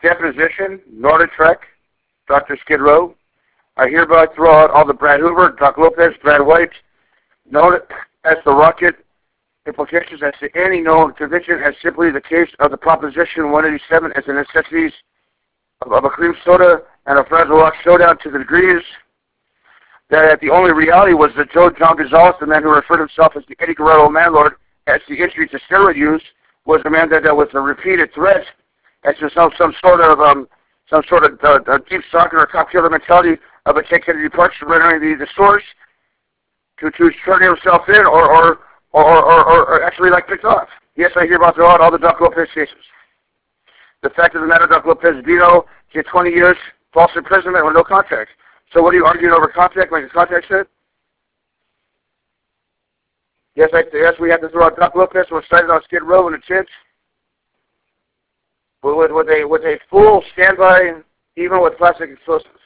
deposition, Nordic Trek, Dr. Skid Row. I hereby throw out all the Brad Hoover, Doc Lopez, Brad White, known as the rocket implications as to any known conviction as simply the case of the Proposition 187 as the necessities of a cream soda and a Fragile Rock showdown to the degrees that the only reality was that Joe John Gonzalez, the man who referred himself as the Eddie Guerrero landlord, as the injury to steroid use, was a man that with a repeated threat as to some sort of deep stalker or cop killer mentality of a Ted Kennedy Park surrendering the source to turn himself in or actually picked off. Yes, I hear about all the Doc Lopez cases. The fact of the matter, Doc Lopez Vito get 20 years false imprisonment with no contract. So what are you arguing over contract like the contract said? Yes, we have to throw out Doc Lopez was cited on Skid Row in the chits. With a full standby, even with plastic explosives.